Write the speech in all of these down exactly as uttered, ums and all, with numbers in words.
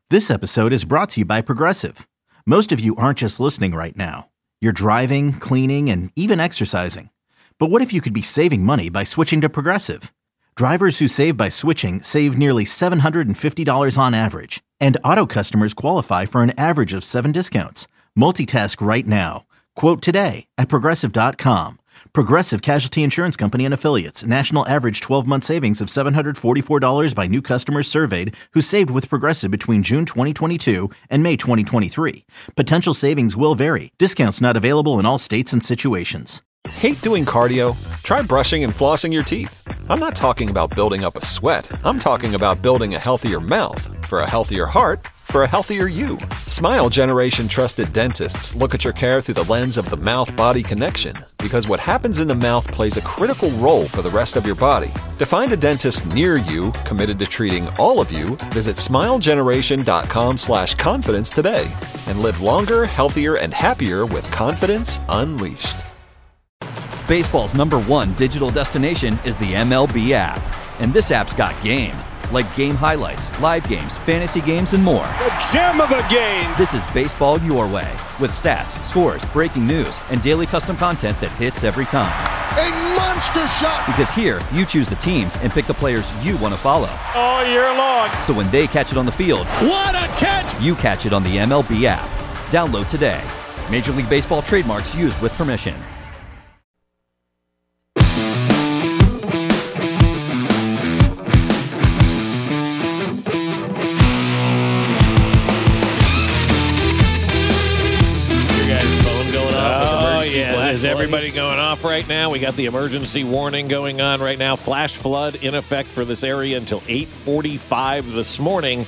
This episode is brought to you by Progressive. Most of you aren't just listening right now. You're driving, cleaning, and even exercising. But what if you could be saving money by switching to Progressive? Drivers who save by switching save nearly seven hundred fifty dollars on average. And auto customers qualify for an average of seven discounts. Multitask right now. Quote today at Progressive dot com. Progressive Casualty Insurance Company and Affiliates. National average twelve-month savings of seven hundred forty-four dollars by new customers surveyed who saved with Progressive between June twenty twenty-two and May twenty twenty-three. Potential savings will vary. Discounts not available in all states and situations. Hate doing cardio? Try brushing and flossing your teeth. I'm not talking about building up a sweat. I'm talking about building a healthier mouth. For a healthier heart, for a healthier you. Smile Generation trusted dentists look at your care through the lens of the mouth-body connection, because what happens in the mouth plays a critical role for the rest of your body. To find a dentist near you committed to treating all of you, visit smilegeneration.com slash confidence today and live longer, healthier, and happier with confidence unleashed. Baseball's number one digital destination is the M L B app. And this app's got game. Like game highlights, live games, fantasy games, and more. The gem of a game! This is baseball your way. With stats, scores, breaking news, and daily custom content that hits every time. A monster shot! Because here, you choose the teams and pick the players you want to follow. All year long. So when they catch it on the field, what a catch! You catch it on the M L B app. Download today. Major League Baseball trademarks used with permission. Is everybody going off right now? We got the emergency warning going on right now. Flash flood in effect for this area until eight forty-five this morning.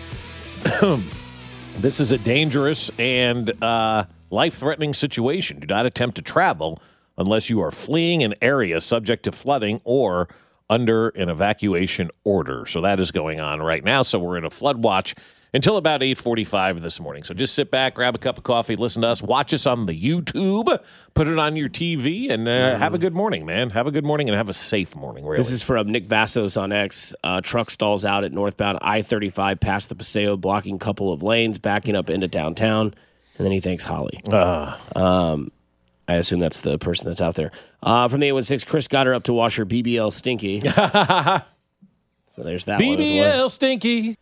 This is a dangerous and uh, life-threatening situation. Do not attempt to travel unless you are fleeing an area subject to flooding or under an evacuation order. So that is going on right now. So we're in a flood watch until about eight forty-five this morning. So just sit back, grab a cup of coffee, listen to us, watch us on the YouTube, put it on your T V, and uh, mm. have a good morning, man. Have a good morning and have a safe morning, really. This is from Nick Vassos on X. Uh, truck stalls out at northbound I thirty-five past the Paseo, blocking a couple of lanes, backing up into downtown. And then he thanks Holly. Uh. Um, I assume that's the person that's out there. Uh, from the eight one six, Chris got her up to wash her B B L Stinky. So there's that B B L one as well. Stinky.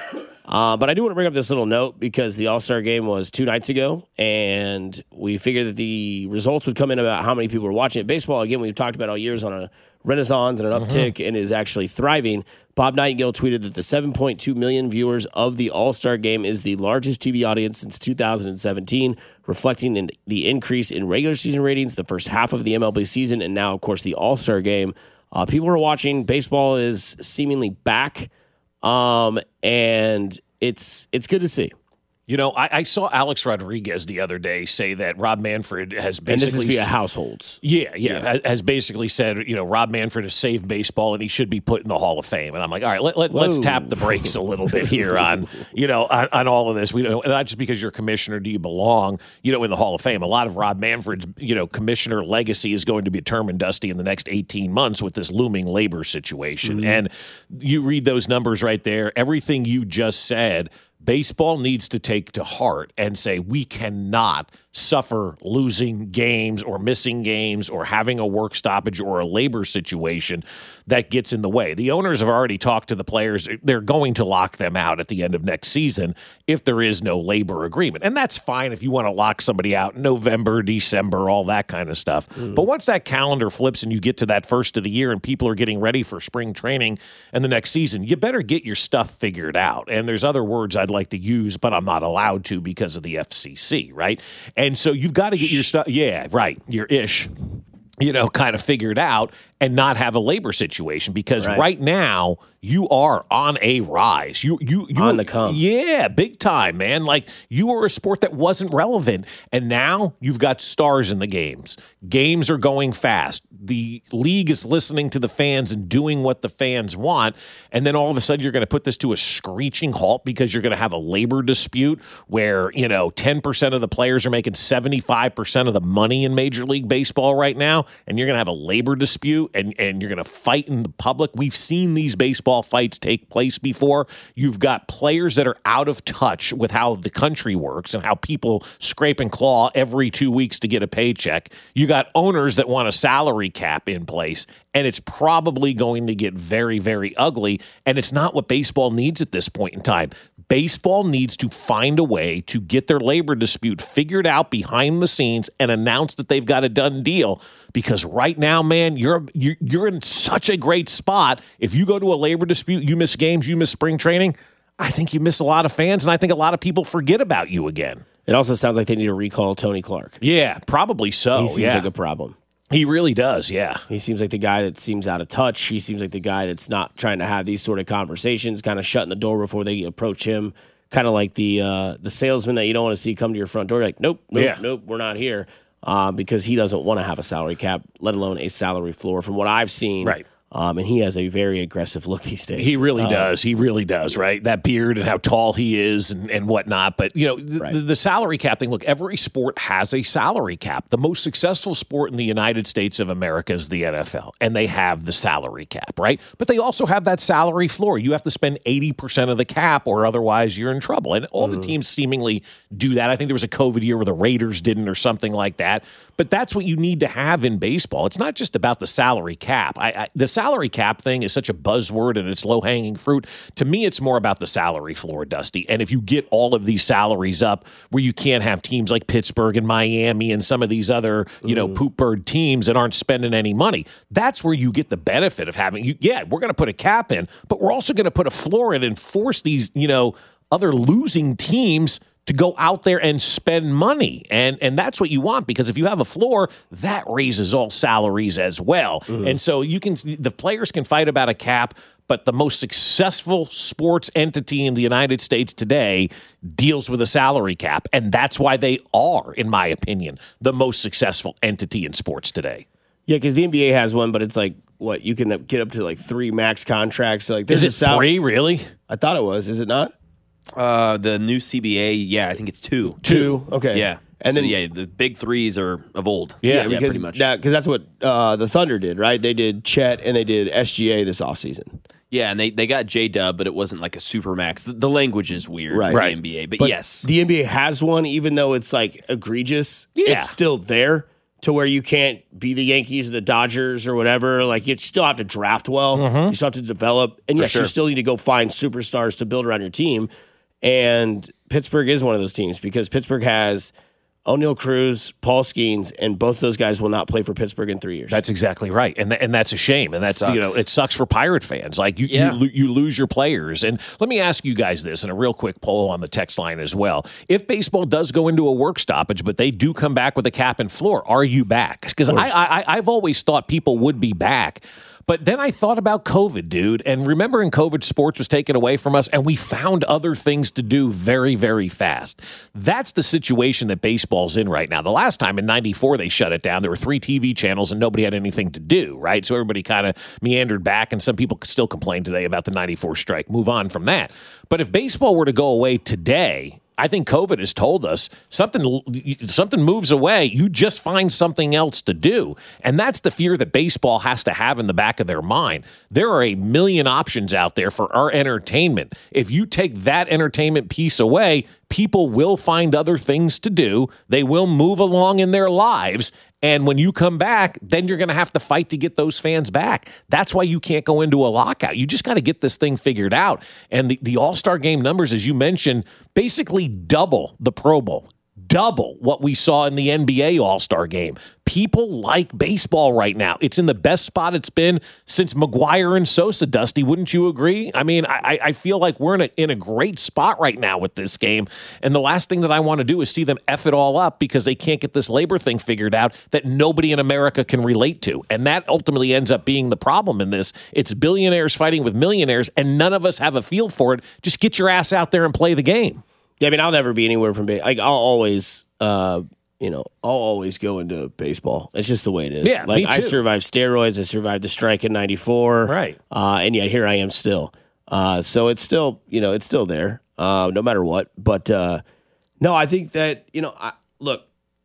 Uh, but I do want to bring up this little note because the All-Star game was two nights ago, and we figured that the results would come in about how many people were watching it. Baseball, again, we've talked about all years on a renaissance and an uptick mm-hmm. and is actually thriving. Bob Nightingale tweeted that the seven point two million viewers of the All-Star game is the largest T V audience since two thousand seventeen, reflecting in the increase in regular season ratings, the first half of the M L B season, and now, of course, the All-Star game. Uh, people are watching. Baseball is seemingly back. Um, and it's it's good to see. You know, I, I saw Alex Rodriguez the other day say that Rob Manfred has basically... And this is via households. Yeah, yeah, yeah. Has basically said, you know, Rob Manfred has saved baseball and he should be put in the Hall of Fame. And I'm like, all right, let, let, let's tap the brakes a little bit here on, you know, on, on all of this. We don't, not just because you're a commissioner do you belong, you know, in the Hall of Fame. A lot of Rob Manfred's, you know, commissioner legacy is going to be determined, Dusty, in the next eighteen months with this looming labor situation. Mm-hmm. And you read those numbers right there. Everything you just said, baseball needs to take to heart and say we cannot suffer losing games or missing games or having a work stoppage or a labor situation that gets in the way. The owners have already talked to the players. They're going to lock them out at the end of next season if there is no labor agreement. And that's fine if you want to lock somebody out in November, December, all that kind of stuff. Mm. But once that calendar flips and you get to that first of the year and people are getting ready for spring training and the next season, you better get your stuff figured out. And there's other words I'd like to use, but I'm not allowed to because of the F C C, right? And so you've got to get your stuff, yeah, right, your ish, you know, kind of figured out and not have a labor situation because right, right now you are on a rise. You you you on the come. Yeah, big time, man. Like you were a sport that wasn't relevant, and now you've got stars in the games. Games are going fast. The league is listening to the fans and doing what the fans want, and then all of a sudden you're going to put this to a screeching halt because you're going to have a labor dispute where, you know, ten percent of the players are making seventy-five percent of the money in Major League Baseball right now, and you're going to have a labor dispute and, and you're going to fight in the public. We've seen these baseball fights take place before. You've got players that are out of touch with how the country works and how people scrape and claw every two weeks to get a paycheck. You got owners that want a salary cap in place, and it's probably going to get very, very ugly, and it's not what baseball needs at this point in time. Baseball needs to find a way to get their labor dispute figured out behind the scenes and announce that they've got a done deal. Because right now, man, you're you're in such a great spot. If you go to a labor dispute, you miss games, you miss spring training, I think you miss a lot of fans, and I think a lot of people forget about you again. It also sounds like they need to recall Tony Clark. Yeah, probably so. He seems yeah. like a problem. He really does, yeah. He seems like the guy that seems out of touch. He seems like the guy that's not trying to have these sort of conversations, kind of shutting the door before they approach him. Kind of like the uh, the salesman that you don't want to see come to your front door. You're like, nope, nope, yeah. nope, we're not here. Uh, because he doesn't want to have a salary cap, let alone a salary floor, from what I've seen. Right. Um, and he has a very aggressive look these days. He really uh, does. He really does, right? That beard and how tall he is and, and whatnot. But, you know, the, right. the, the salary cap thing, look, every sport has a salary cap. The most successful sport in the United States of America is the N F L, and they have the salary cap, right? But they also have that salary floor. You have to spend eighty percent of the cap or otherwise you're in trouble. And all mm-hmm. the teams seemingly do that. I think there was a COVID year where the Raiders didn't or something like that. But that's what you need to have in baseball. It's not just about the salary cap. I, I, the salary cap thing is such a buzzword and it's low-hanging fruit. To me, it's more about the salary floor, Dusty. And if you get all of these salaries up where you can't have teams like Pittsburgh and Miami and some of these other, you know, mm. poop bird teams that aren't spending any money, that's where you get the benefit of having, you. yeah, we're going to put a cap in, but we're also going to put a floor in and force these, you know, other losing teams to go out there and spend money. And and that's what you want, because if you have a floor, that raises all salaries as well. Mm-hmm. And so you can the players can fight about a cap, but the most successful sports entity in the United States today deals with a salary cap. And that's why they are, in my opinion, the most successful entity in sports today. Yeah, because the N B A has one, but it's like, what, you can get up to like three max contracts. So like, Is it sal- three, really? I thought it was. Is it not? Uh, the new C B A, yeah, I think it's two. Two, okay. Yeah. And so, then, yeah, the big threes are of old. Yeah, yeah because pretty much. That, cause that's what uh, the Thunder did, right? They did Chet and they did S G A this offseason. Yeah, and they, they got J-Dub, but it wasn't like a super max. The, the language is weird right. in right. the N B A, but, but yes. The N B A has one, even though it's like egregious. Yeah. It's still there to where you can't be the Yankees or the Dodgers or whatever. Like, you still have to draft well. Mm-hmm. You still have to develop. And yes, sure. you still need to go find superstars to build around your team. And Pittsburgh is one of those teams because Pittsburgh has O'Neal Cruz, Paul Skeens, and both those guys will not play for Pittsburgh in three years. That's exactly right, and th- and that's a shame, and that's sucks. you know it sucks for Pirate fans. Like you, yeah. you, lo- you lose your players. And let me ask you guys this, and a real quick poll on the text line as well: if baseball does go into a work stoppage, but they do come back with a cap and floor, are you back? Because I, I I've always thought people would be back. But then I thought about COVID, dude, and remembering COVID, sports was taken away from us, and we found other things to do very, very fast. That's the situation that baseball's in right now. The last time in ninety-four they shut it down, there were three T V channels and nobody had anything to do, right? So everybody kind of meandered back, and some people still complain today about the ninety-four strike. Move on from that. But if baseball were to go away today, I think COVID has told us something something moves away, you just find something else to do. And that's the fear that baseball has to have in the back of their mind. There are a million options out there for our entertainment. If you take that entertainment piece away, people will find other things to do. They will move along in their lives. And when you come back, then you're going to have to fight to get those fans back. That's why you can't go into a lockout. You just got to get this thing figured out. And the, the All-Star game numbers, as you mentioned, basically double the Pro Bowl. Double what we saw in the N B A All-Star game. People like baseball right now. It's in the best spot it's been since McGuire and Sosa, Dusty. Wouldn't you agree? I mean, I, I feel like we're in a, in a great spot right now with this game. And the last thing that I want to do is see them F it all up because they can't get this labor thing figured out that nobody in America can relate to. And that ultimately ends up being the problem in this. It's billionaires fighting with millionaires, and none of us have a feel for it. Just get your ass out there and play the game. Yeah, I mean, I'll never be anywhere from baseball. Like, I'll always, uh, you know, I'll always go into baseball. It's just the way it is. Yeah, like me too. I survived steroids. I survived the strike in ninety-four. Right. Uh, and yet here I am still. Uh, so it's still, you know, it's still there, uh, no matter what. But uh, no, I think that, you know, I, look,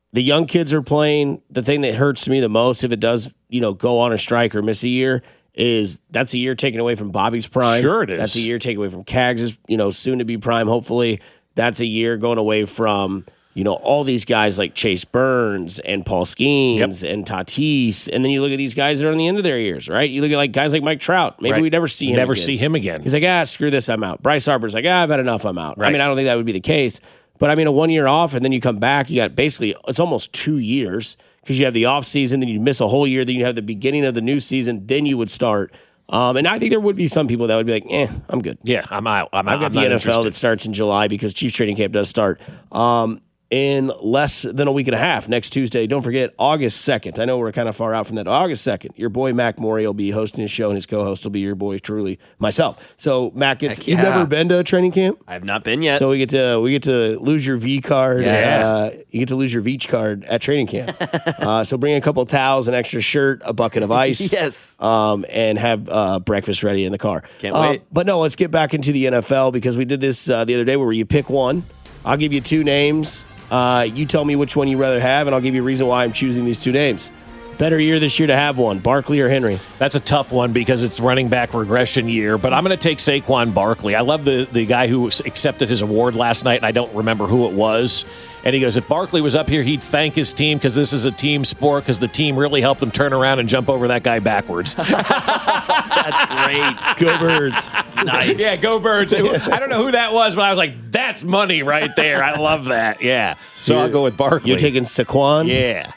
the young kids are playing. The thing that hurts me the most, if it does, you know, go on a strike or miss a year, is that's a year taken away from Bobby's prime. Sure it is. That's a year taken away from Cags' you know, soon to be prime. Hopefully, that's a year going away from. You know, all these guys like Chase Burns and Paul Skeens yep. and Tatis. And then you look at these guys that are on the end of their years, right? You look at like guys like Mike Trout. Maybe right. we never see him Never again. see him again. He's like, ah, screw this, I'm out. Bryce Harper's like, ah, I've had enough, I'm out. Right. I mean, I don't think that would be the case. But I mean, a one year off and then you come back, you got basically, it's almost two years because you have the off season, then you miss a whole year, then you have the beginning of the new season, then you would start. Um, and I think there would be some people that would be like, eh, I'm good. Yeah, I'm out. I'm I've out. got I'm the not N F L interested. that starts in July because Chiefs training camp does start. Um, in less than a week and a half, next Tuesday. Don't forget, August second. I know we're kind of far out from that. August second, your boy Mac Morey will be hosting his show, and his co-host will be your boy, truly, myself. So, Mac, gets, yeah. you've never been to a training camp? I have not been yet. So we get to we get to lose your V card. Yeah. Uh, you get to lose your Veach card at training camp. uh, so bring a couple towels, an extra shirt, a bucket of ice. Yes. Um, and have uh, breakfast ready in the car. Can't Um, wait. But no, let's get back into the N F L because we did this uh, the other day where you pick one. I'll give you two names. Uh, you tell me which one you'd rather have, and I'll give you a reason why I'm choosing these two names. Better year this year to have one, Barkley or Henry? That's a tough one because it's running back regression year, but I'm going to take Saquon Barkley. I love the, the guy who accepted his award last night, and I don't remember who it was. And he goes, if Barkley was up here, he'd thank his team because this is a team sport because the team really helped him turn around and jump over that guy backwards. That's great. Go Birds. Nice. Yeah, go Birds. I don't know who that was, but I was like, that's money right there. I love that. Yeah. So, So I'll go with Barkley. You're taking Saquon? Yeah.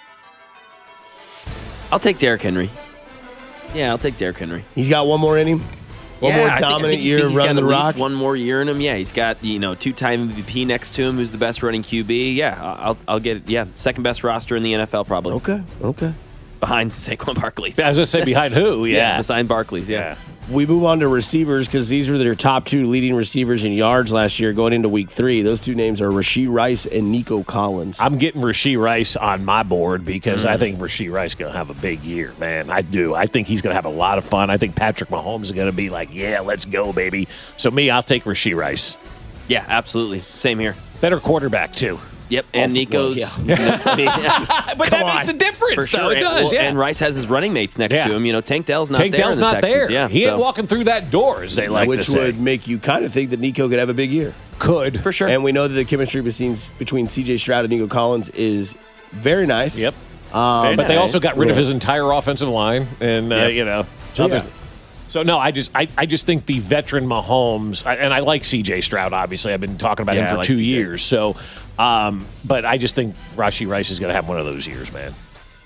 I'll take Derrick Henry. Yeah, I'll take Derrick Henry. He's got one more in him? One yeah, more I think- dominant I think, year I think he's running got the at rock? least one more year in him. Yeah, he's got, you know, two-time M V P next to him, who's the best running Q B. Yeah, I'll I'll get yeah, second best roster in the N F L probably. Okay, okay. Behind Saquon Barkley's. I was going to say behind who? yeah. Yeah. behind Barkley's. Yeah. We move on to receivers because these were their top two leading receivers in yards last year going into week three. Those two names are Rashee Rice and Nico Collins. I'm getting Rashee Rice on my board because Mm. I think Rashee Rice is going to have a big year, man. I do. I think he's going to have a lot of fun. I think Patrick Mahomes is going to be like, yeah, let's go, baby. So, me, I'll take Rashee Rice. Yeah, absolutely. Same here. Better quarterback, too. Yep, and Oh, Nico's. well, yeah. But Come that makes on. a difference. For sure. though. It and, does, well, yeah. and Rice has his running mates next Yeah. to him. You know, Tank Dell's not Tank there Dell's in the not Texans. there. Yeah, he so. ain't walking through that door, as they like Which to say. would make you kind of think that Nico could have a big year. Could. For sure. And we know that the chemistry between, between C J Stroud and Nico Collins is very nice. Yep. Um, but they also got rid of yeah. his entire offensive line, and uh, Yep. you know, So, other- yeah. So no, I just I, I just think the veteran Mahomes, I, and I like C J Stroud. Obviously, I've been talking about Yeah, him I for like two C J. years. So, um, but I just think Rashee Rice is going to have one of those years, man.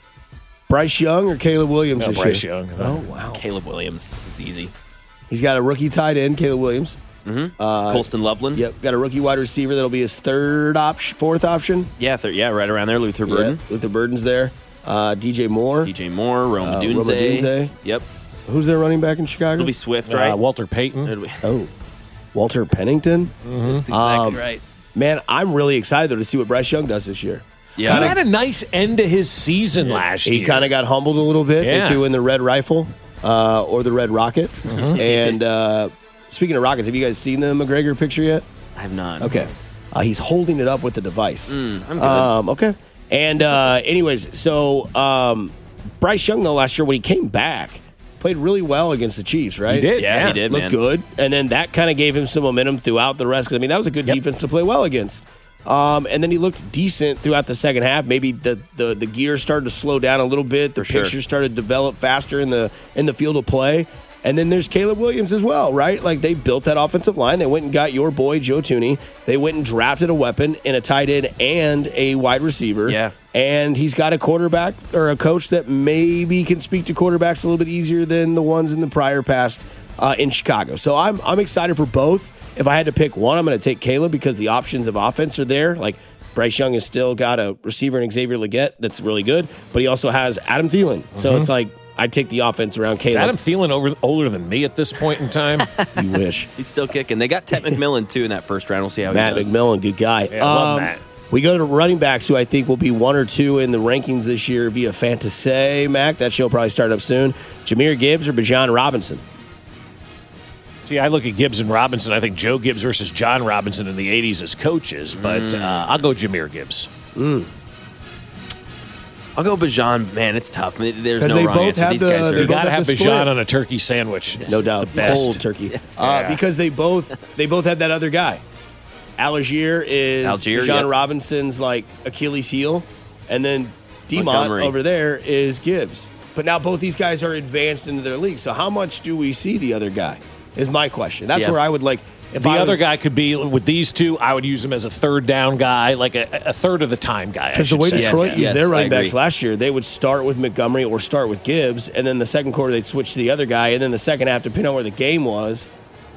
Bryce Young or Caleb Williams No, this Bryce year? Young. Oh, wow. Caleb Williams is easy. He's got a rookie tight end, Caleb Williams. Uh, Colston Loveland. Yep, got a rookie wide receiver that'll be his third option, fourth option. Yeah, third, yeah, right around there. Luther Burden. Yeah, Luther Burden's there. Uh, D J Moore. D J Moore, Rome Uh, Odunze. Rome Odunze. Yep. Who's their running back in Chicago? It'll be Swift, right? Uh, Walter Payton. It'll be- oh, Walter Pennington. That's exactly Um, right. Man, I'm really excited though to see what Bryce Young does this year. Yeah. He had a nice end to his season last He year. kind of got humbled a little bit. Yeah. They threw in the red rifle uh, or the red rocket. And uh, speaking of rockets, have you guys seen the McGregor picture yet? I have not. Okay. Uh, he's holding it up with the device. I'm good. Um, okay. And uh, anyways, so um, Bryce Young, though, last year when he came back, played really well against the Chiefs, right? He did. yeah, yeah. he did, Looked man. good. And then that kind of gave him some momentum throughout the rest. 'Cause, I mean, that was a good defense to play well against. Um, and then he looked decent throughout the second half. Maybe the, the, the gear started to slow down a little bit. The sure. picture started to develop faster in the in the field of play. And then there's Caleb Williams as well, right? Like they built that offensive line. They went and got your boy Joe Tooney. They went and drafted a weapon in a tight end and a wide receiver. Yeah. And he's got a quarterback or a coach that maybe can speak to quarterbacks a little bit easier than the ones in the prior past uh, in Chicago. So I'm I'm excited for both. If I had to pick one, I'm going to take Caleb because the options of offense are there. Like Bryce Young has still got a receiver in Xavier Legette that's really good, but he also has Adam Thielen. So it's like I'd take the offense around Is Caleb. Adam Thielen over, older than me at this point in time? You wish. He's still kicking. They got Ted McMillan, too, in that first round. We'll see how Matt he does. McMillan, good guy. Yeah, I love Um, Matt. We go to running backs, who I think will be one or two in the rankings this year via Fantasy. Mac, that show will probably start up soon. Jahmyr Gibbs or Bijan Robinson? See, I look at Gibbs and Robinson. I think Joe Gibbs versus John Robinson in the eighties as coaches, but uh, I'll go Jahmyr Gibbs. I'll go Bijan. Man, it's tough. There's 'Cause no they wrong both answer. have These the- guys they are. You both got to have have the Bijan split. on a turkey sandwich. No It's doubt, the best. cold turkey. Uh, because they both they both have that other guy. Algier is Algier, John yep. Robinson's like Achilles heel, and then Demont Montgomery. over there is Gibbs. But now both these guys are advanced into their league. So how much do we see the other guy? Is my question. That's Yeah. where I would like. If The I other was, guy could be with these two. I would use him as a third down guy, like a, a third of the time guy. I because the should way say. Detroit Yes, used yes, their I running backs agree. last year, they would start with Montgomery or start with Gibbs, and then the second quarter they'd switch to the other guy, and then the second half, depending on where the game was,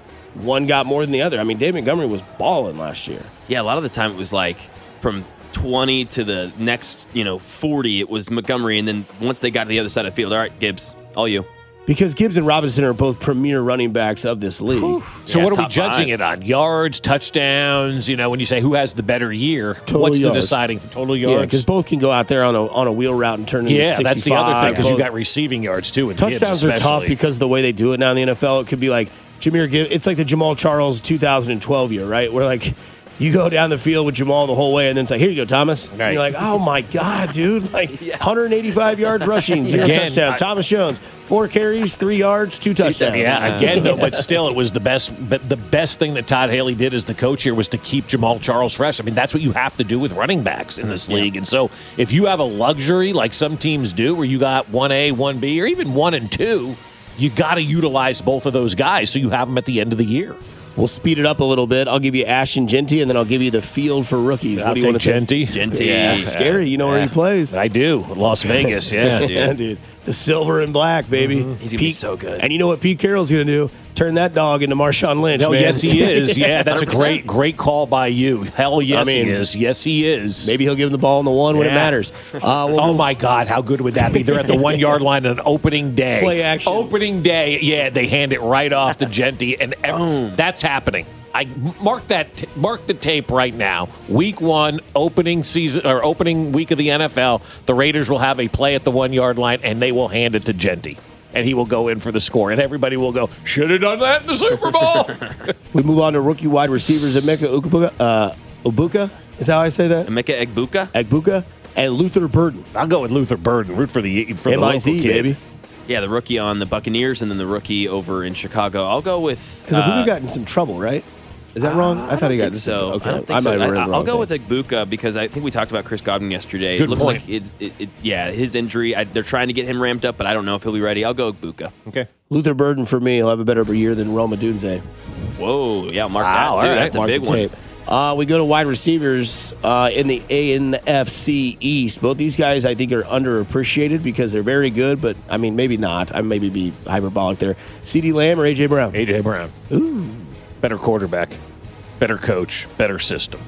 one got more than the other. I mean, Dave Montgomery was balling last year. Yeah, a lot of the time it was like from twenty to the next, you know, forty, it was Montgomery. And then once they got to the other side of the field, all right, Gibbs, all you. Because Gibbs and Robinson are both premier running backs of this league. So Yeah, what are we top judging five. it on? Yards, touchdowns. You know, when you say who has the better year, Total what's yards. the deciding for total Yeah, yards? because both can go out there on a on a wheel route and turn into Yeah, sixty-five. that's the other thing because you Both- got receiving yards too. And Gibbs touchdowns are tough especially. because of the way they do it now in the N F L. It could be like Jameer Gibbs. It's like the Jamal Charles two thousand twelve year, right? Where like you go down the field with Jamal the whole way, and then it's like, here you go, Thomas. Right. And you're like, oh my god, dude! Like one hundred eighty-five yards rushing, zero Again, touchdown. I- Thomas Jones, four carries, three yards, two touchdowns. Yeah, again though, but still, it was the best. But the best thing that Todd Haley did as the coach here was to keep Jamal Charles fresh. I mean, that's what you have to do with running backs in this league. And so, if you have a luxury like some teams do, where you got one A, one B, or even one and two, you got to utilize both of those guys so you have them at the end of the year. We'll speed it up a little bit. I'll give you Ashton Genty, and then I'll give you the field for rookies. I'll what do you take want to Genty. Genty. Yeah, that's scary. You know where he plays. I do. Las Vegas. Yeah, dude. Yeah, dude. The silver and black, baby. He's gonna be so good. And you know what Pete Carroll's going to do? Turn that dog into Marshawn Lynch, No, man. yes, he is. Yeah, that's a one hundred percent. great, great call by you. Hell yes, I mean, he is. Yes, he is. Maybe he'll give him the ball on the one when it Yeah. matters. Uh, we'll Oh move- my God, how good would that be? They're at the one yard line on opening day. Play action. Opening day, yeah, they hand it right off to Genty, and ev- that's happening. I mark that, t- mark the tape right now. Week one, opening season or opening week of the N F L. The Raiders will have a play at the one yard line, and they will hand it to Genty, and he will go in for the score, and everybody will go, should have done that in the Super Bowl. We move on to rookie wide receivers. Emeka Ukubuka, uh, Obuka is how I say that. Emeka Egbuka? Egbuka and Luther Burden. I'll go with Luther Burden. Root for the for the M I local Z, kid. baby. Yeah, the rookie on the Buccaneers and then the rookie over in Chicago. I'll go with. Because uh, Ebuka got in some trouble, right? Is that wrong? I, thought he got think in so. some Okay. I don't think so. might have read I, the I'll wrong go thing. with Egbuka because I think we talked about Chris Godwin yesterday. Good it looks point. like it's, it, it, yeah, his injury. I, they're trying to get him ramped up, but I don't know if he'll be ready. I'll go Egbuka. Okay. Luther Burden for me. He'll have a better year than Roma Dunze. Whoa, yeah, mark Wow, that too. all right. That's a Mark big the one. tape. Uh, we go to wide receivers uh, in the A F C East. Both these guys, I think, are underappreciated because they're very good, but I mean, maybe not. I maybe be hyperbolic there. CeeDee Lamb or A J Brown? A J Brown. Ooh. Better quarterback, better coach, better system.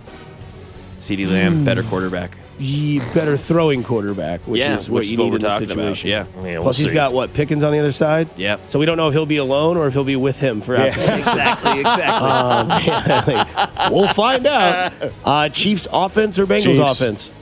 CeeDee Lamb, better quarterback. Ye- better throwing quarterback, which Yeah, is what which you is what need we're in this talking about. situation. Yeah. Yeah, we'll Plus, he's see. got what Pickens on the other side. Yeah. So we don't know if he'll be alone or if he'll be with him throughout the season. exactly, exactly. Um, like, we'll find out. Uh, Chiefs offense or Bengals Chiefs. offense?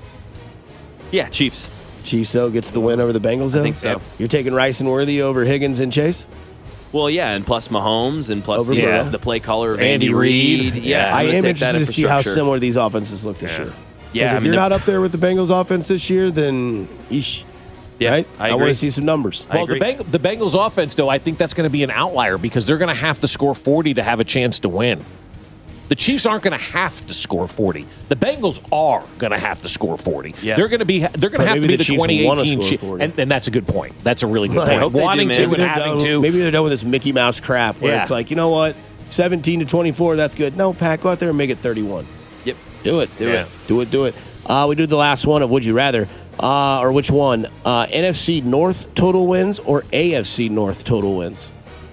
yeah, Chiefs. Chiefs so gets the win over the Bengals. Though? I think so. You're taking Rice and Worthy over Higgins and Chase. Well, yeah, and plus Mahomes and plus Over the, Burrow. the play caller of Andy Andy, Reid. Reid. Yeah. Yeah, I I'm gonna am take that interested to see how infrastructure. similar these offenses look this year. Yeah, Because I if mean, you're the- not up there with the Bengals offense this year, then eesh. Yeah, right? I want agree. to see some numbers. I Well, the, agree. Beng- the Bengals offense, though, I think that's going to be an outlier because they're going to have to score forty to have a chance to win. The Chiefs aren't going to have to score forty. The Bengals are going to have to score forty. Yeah. They're going to be. They're going But to have to maybe be the the Chiefs twenty wanna eighteen score Chiefs, forty. and, and that's a good point. That's a really good I point. hope they do, Wanting man. to Maybe and they're, having done, to. maybe they're done with this Mickey Mouse crap where Yeah. it's like, you know what, seventeen to twenty-four, that's good. No, Pat, go out there and make it thirty-one. Yep. Do it. Do Yeah. it. Do it, do it. Uh, we do the last one of Would You Rather. Uh, or which one? Uh, N F C North total wins or A F C North total wins?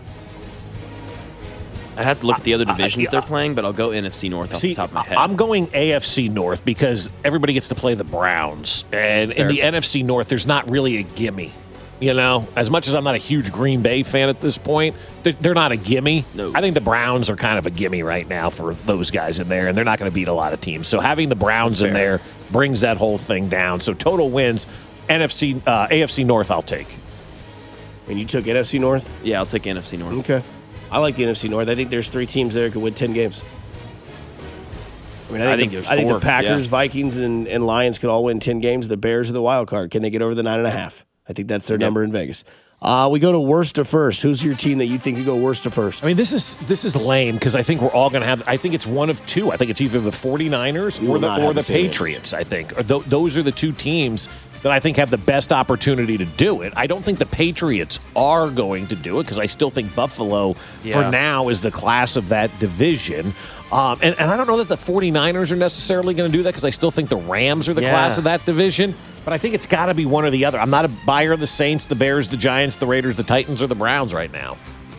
I have to look at the other I- divisions I- they're playing, but I'll go N F C North off See, the top of my head. I'm going A F C North because everybody gets to play the Browns, and in Fair. the N F C North, there's not really a gimme. You know, as much as I'm not a huge Green Bay fan at this point, they're, they're not a gimme. No. I think the Browns are kind of a gimme right now for those guys in there, and they're not going to beat a lot of teams. So having the Browns in there brings that whole thing down. So total wins, N F C, uh, A F C North, I'll take. And you took N F C North? yeah, I'll take N F C North. Okay. I like the N F C North. I think there's three teams there that could win ten games. I mean, I think, I think the, there's I think four, the Packers, yeah. Vikings, and, and Lions could all win ten games. The Bears are the wild card. Can they get over the nine and a half? I think that's their Yep. number in Vegas. Uh, we go to worst to first. Who's your team that you think could go worst to first? I mean, this is this is lame because I think we're all going to have. I think it's one of two. I think it's either the 49ers You or will the not or have the the same Patriots. I think or th- those are the two teams that I think have the best opportunity to do it. I don't think the Patriots are going to do it because I still think Buffalo Yeah. for now is the class of that division. Um, and, and I don't know that the 49ers are necessarily going to do that because I still think the Rams are the Yeah. class of that division. But I think it's got to be one or the other. I'm not a buyer of the Saints, the Bears, the Giants, the Raiders, the Titans, or the Browns right now.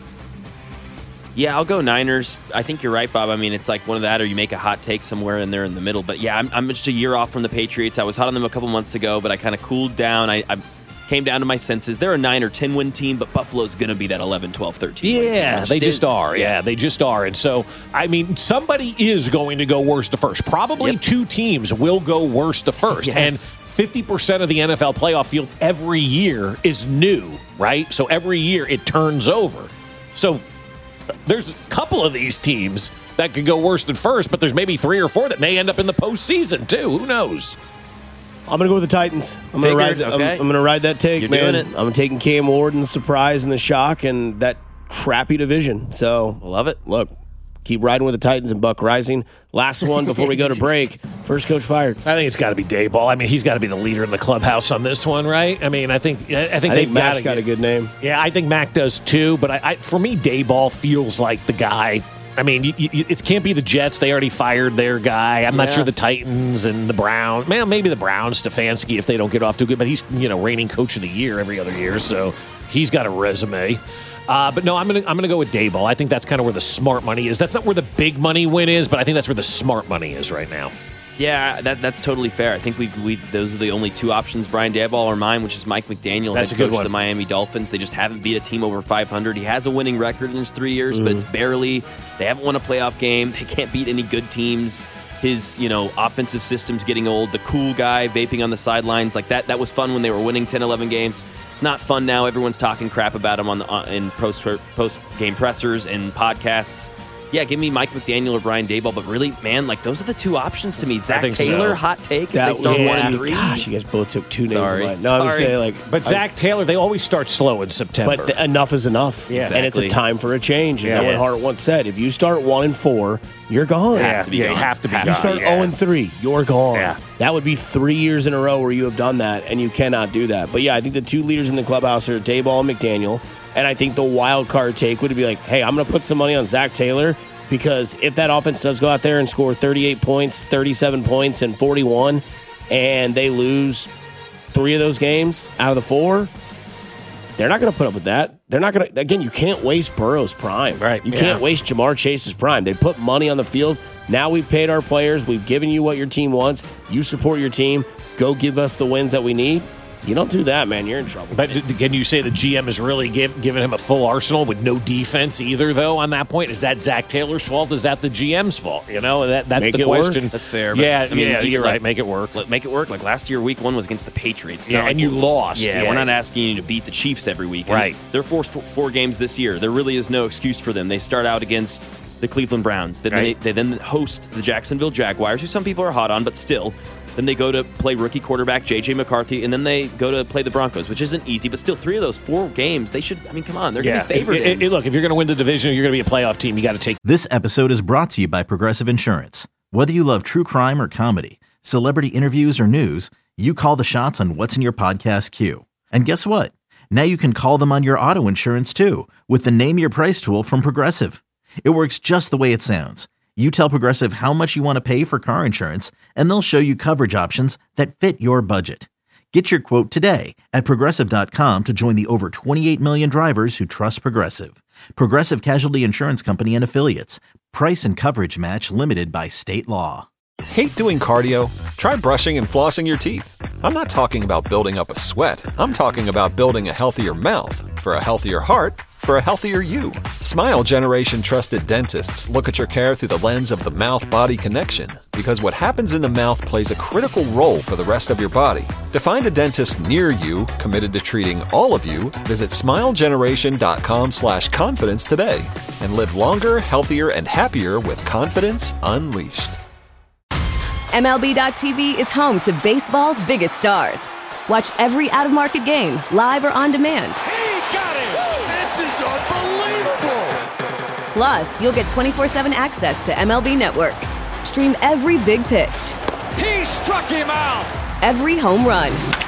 Yeah, I'll go Niners. I think you're right, Bob. I mean, it's like one of that, or you make a hot take somewhere in there in the middle. But yeah, I'm, I'm just a year off from the Patriots. I was hot on them a couple months ago, but I kind of cooled down. I, I came down to my senses. They're a nine or ten win team, but Buffalo's going to be that eleven, twelve, thirteen win team. Yeah, which they just is- are. Yeah, they just are. And so, I mean, somebody is going to go worst to first. Probably Yep. two teams will go worst to first. Yes. And fifty percent of the N F L playoff field every year is new, right? So every year it turns over. So there's a couple of these teams that could go worst at first, but there's maybe three or four that may end up in the postseason too. Who knows? I'm going to go with the Titans. I'm going to ride. Figured, I'm, okay. I'm going to ride that take, You're man. doing it. I'm taking Cam Ward and the surprise and the shock and that crappy division. So Love it. look, keep riding with the Titans and Buck Rising. Last one before we go to break. First coach fired. I think it's got to be Dayball. I mean, he's got to be the leader in the clubhouse on this one, right? I mean, I think I think I think they've Matt's gotta got a get- good name. Yeah, I think Mac does too. But I, I for me, Dayball feels like the guy. I mean, you, you, it can't be the Jets. They already fired their guy. I'm not Yeah. sure the Titans and the Browns. Man, maybe the Browns, Stefanski, if they don't get off too good. But he's, you know, reigning coach of the year every other year, so he's got a resume. Uh, but no, I'm gonna I'm gonna go with Dayball. I think that's kind of where the smart money is. That's not where the big money win is, but I think that's where the smart money is right now. Yeah, that, that's totally fair. I think we, we those are the only two options, Brian Daboll or mine, which is Mike McDaniel, That's head a good coach of one. the Miami Dolphins. They just haven't beat a team over five hundred. He has a winning record in his three years, but it's barely. They haven't won a playoff game. They can't beat any good teams. His, you know, offensive system's getting old. The cool guy vaping on the sidelines, like that, that was fun when they were winning ten, eleven games. It's not fun now. Everyone's talking crap about him on the on, in post post game pressers and podcasts. Yeah, give me Mike McDaniel or Brian Daboll, but really, man, like those are the two options to me. Zach think Taylor, so. hot take. That If they start was one and yeah. three. Gosh, you guys both took two names Sorry. of mine. No, I would Sorry. say like, But I was- Zach Taylor, they always start slow in September. But th- enough is enough. Yeah. And it's a Exactly. time for a change. Is that what Yes. Hart once said? If you start one and four, you're gone. yeah, have to be yeah, gone. you have to be. Have You to gone. start Yeah. zero and three, you're gone. Yeah. That would be three years in a row where you have done that, and you cannot do that. But yeah, I think the two leaders in the clubhouse are Daboll and McDaniel. And I think the wild card take would be like, hey, I'm going to put some money on Zach Taylor because if that offense does go out there and score thirty-eight points, thirty-seven points, and forty-one, and they lose three of those games out of the four, they're not going to put up with that. They're not going to, again, you can't waste Burrow's prime. Right, You yeah. can't waste Jamar Chase's prime. They put money on the field. Now we've paid our players. We've given you what your team wants. You support your team. Go give us the wins that we need. You don't do that, man. You're in trouble. But can you say the G M is really give, giving him a full arsenal with no defense either, though, on that point? Is that Zach Taylor's fault? Is that the G M's fault? You know, that, that's Make the it work. question. That's fair. But, Yeah, I mean, yeah, even you're like- right. Make it work. Let- Make it work. Like last year, week one was against the Patriots. It's Yeah, not like and you we're- lost. Yeah, Yeah. we're not asking you to beat the Chiefs every week. And Right. They're four, four, four games this year. There really is no excuse for them. They start out against the Cleveland Browns. Then Right. they, they then host the Jacksonville Jaguars, who some people are hot on, but still. Then they go to play rookie quarterback J J McCarthy, and then they go to play the Broncos, which isn't easy, but still three of those four games, they should, I mean, come on, they're Yeah. going to be favored It- in. it- it- look, if you're going to win the division, or you're going to be a playoff team, you got to take. This episode is brought to you by Progressive Insurance. Whether you love true crime or comedy, celebrity interviews or news, you call the shots on what's in your podcast queue. And guess what? Now you can call them on your auto insurance too with the Name Your Price tool from Progressive. It works just the way it sounds. You tell Progressive how much you want to pay for car insurance, and they'll show you coverage options that fit your budget. Get your quote today at Progressive dot com to join the over twenty-eight million drivers who trust Progressive. Progressive Casualty Insurance Company and Affiliates. Price and coverage match limited by state law. Hate doing cardio? Try brushing and flossing your teeth. I'm not talking about building up a sweat. I'm talking about building a healthier mouth. For a healthier heart, for a healthier you. Smile Generation trusted dentists look at your care through the lens of the mouth-body connection, because what happens in the mouth plays a critical role for the rest of your body. To find a dentist near you committed to treating all of you, visit smilegeneration.com slash confidence today and live longer, healthier, and happier with confidence unleashed. M L B dot T V is home to baseball's biggest stars. Watch every out-of-market game, live or on demand. He got it! This is unbelievable! Plus, you'll get twenty-four seven access to M L B Network. Stream every big pitch. He struck him out! Every home run.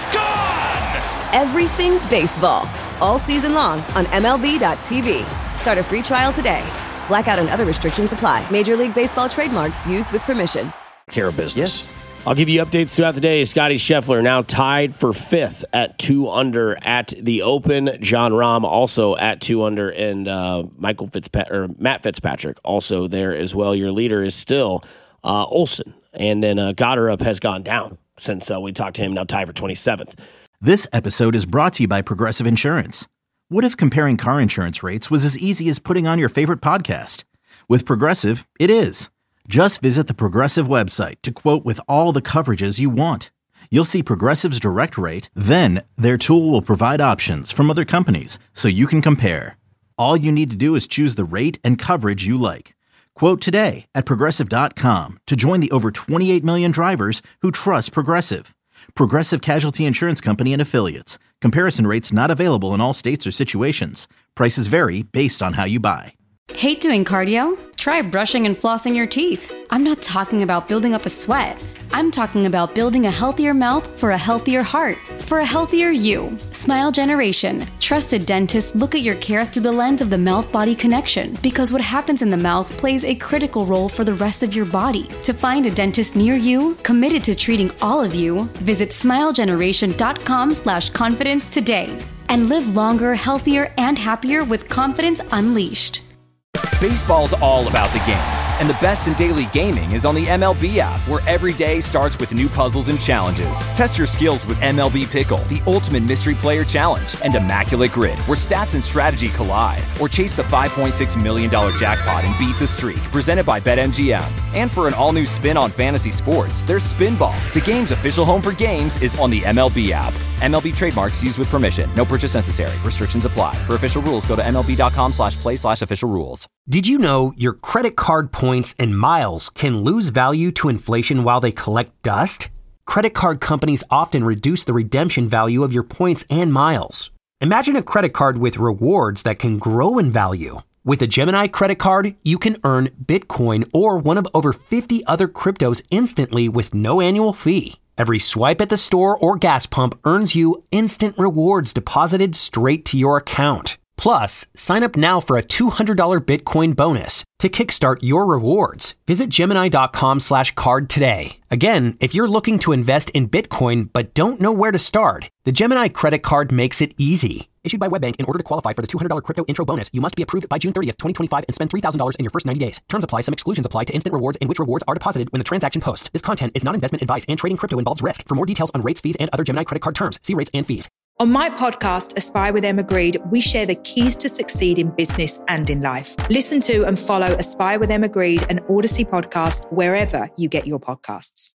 Gone! Everything baseball. All season long on M L B dot T V. Start a free trial today. Blackout and other restrictions apply. Major League Baseball trademarks used with permission. Care of business. Yes. I'll give you updates throughout the day. Scotty Scheffler now tied for fifth at two under at the Open. John Rahm also at two under, and uh, Michael Fitzpatrick or Matt Fitzpatrick also there as well. Your leader is still uh, Olsen, and then uh, Goddard has gone down since uh, we talked to him. Now tied for twenty-seventh. This episode is brought to you by Progressive Insurance. What if comparing car insurance rates was as easy as putting on your favorite podcast? With Progressive, it is. Just visit the Progressive website to quote with all the coverages you want. You'll see Progressive's direct rate, then their tool will provide options from other companies so you can compare. All you need to do is choose the rate and coverage you like. Quote today at Progressive dot com to join the over twenty-eight million drivers who trust Progressive. Progressive Casualty Insurance Company and Affiliates. Comparison rates not available in all states or situations. Prices vary based on how you buy. Hate doing cardio? Try brushing and flossing your teeth. I'm not talking about building up a sweat. I'm talking about building a healthier mouth for a healthier heart, for a healthier you. Smile Generation. Trusted dentists look at your care through the lens of the mouth-body connection, because what happens in the mouth plays a critical role for the rest of your body. To find a dentist near you, committed to treating all of you, visit smile generation dot com slash confidence today. And live longer, healthier, and happier with confidence unleashed. Baseball's all about the games, and the best in daily gaming is on the M L B app, where every day starts with new puzzles and challenges. Test your skills with M L B Pickle, the ultimate mystery player challenge, and Immaculate Grid, where stats and strategy collide. Or chase the five point six million dollars jackpot and beat the streak, presented by BetMGM. And for an all-new spin on fantasy sports, there's Spinball. The game's official home for games is on the M L B app. M L B trademarks used with permission. No purchase necessary. Restrictions apply. For official rules, go to MLB.com slash play slash official rules. Did you know your credit card points and miles can lose value to inflation while they collect dust? Credit card companies often reduce the redemption value of your points and miles. Imagine a credit card with rewards that can grow in value. With a Gemini credit card, you can earn Bitcoin or one of over fifty other cryptos instantly with no annual fee. Every swipe at the store or gas pump earns you instant rewards deposited straight to your account. Plus, sign up now for a two hundred dollars Bitcoin bonus to kickstart your rewards. Visit Gemini.com slash card today. Again, if you're looking to invest in Bitcoin but don't know where to start, the Gemini credit card makes it easy. Issued by WebBank, in order to qualify for the two hundred dollars crypto intro bonus, you must be approved by June thirtieth, twenty twenty-five and spend three thousand dollars in your first ninety days. Terms apply. Some exclusions apply to instant rewards in which rewards are deposited when the transaction posts. This content is not investment advice, and trading crypto involves risk. For more details on rates, fees, and other Gemini credit card terms, see rates and fees. On my podcast, Aspire with Emma Greed, we share the keys to succeed in business and in life. Listen to and follow Aspire with Emma Greed, an Odyssey podcast, wherever you get your podcasts.